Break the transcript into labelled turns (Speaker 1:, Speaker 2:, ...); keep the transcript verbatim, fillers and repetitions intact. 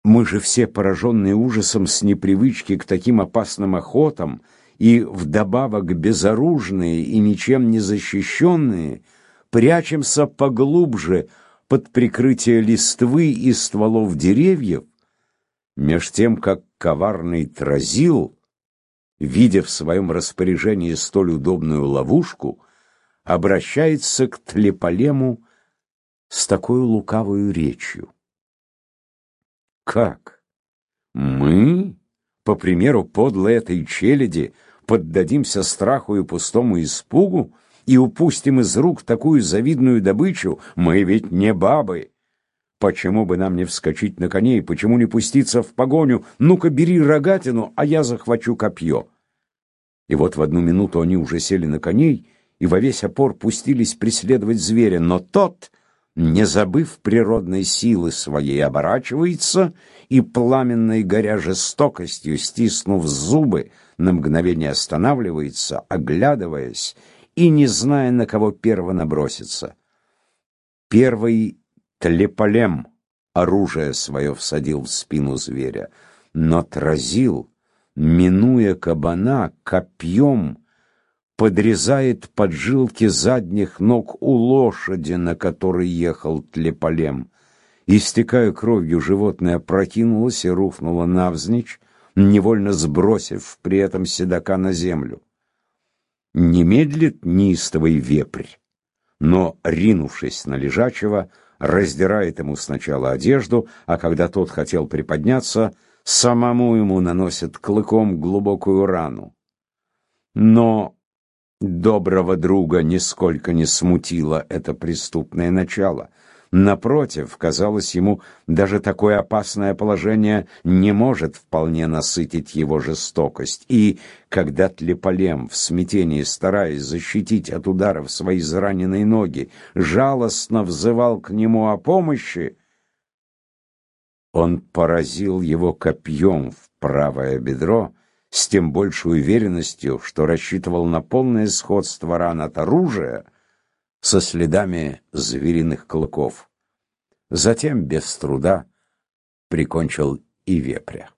Speaker 1: Мы же все, пораженные ужасом с непривычки к таким опасным охотам, и вдобавок безоружные и ничем не защищенные, прячемся поглубже под прикрытие листвы и стволов деревьев, меж тем, как коварный Тразил, видя в своем распоряжении столь удобную ловушку, обращается к Тлеполему с такой лукавой речью. Как? Мы, по примеру подлой этой челяди, поддадимся страху и пустому испугу и упустим из рук такую завидную добычу? Мы ведь не бабы. Почему бы нам не вскочить на коней, почему не пуститься в погоню? Ну-ка, бери рогатину, а я захвачу копье. И вот в одну минуту они уже сели на коней и во весь опор пустились преследовать зверя, но тот, не забыв природной силы своей, оборачивается и, пламенной горя жестокостью, стиснув зубы, на мгновение останавливается, оглядываясь и не зная, на кого перво наброситься. Первый Тлеполем оружие свое всадил в спину зверя, но Тразил, минуя кабана, копьем подрезает поджилки задних ног у лошади, на которой ехал Тлеполем. Истекая кровью, животное опрокинулось и рухнуло навзничь, невольно сбросив при этом седока на землю. Не медлит неистовый вепрь, но, ринувшись на лежачего, раздирает ему сначала одежду, а когда тот хотел приподняться, самому ему наносит клыком глубокую рану. Но доброго друга нисколько не смутило это преступное начало. Напротив, казалось ему, даже такое опасное положение не может вполне насытить его жестокость. И когда Тлеполем, в смятении стараясь защитить от ударов свои израненные ноги, жалостно взывал к нему о помощи, он поразил его копьем в правое бедро, с тем большей уверенностью, что рассчитывал на полное сходство ран от оружия со следами звериных клыков. Затем без труда прикончил и вепря.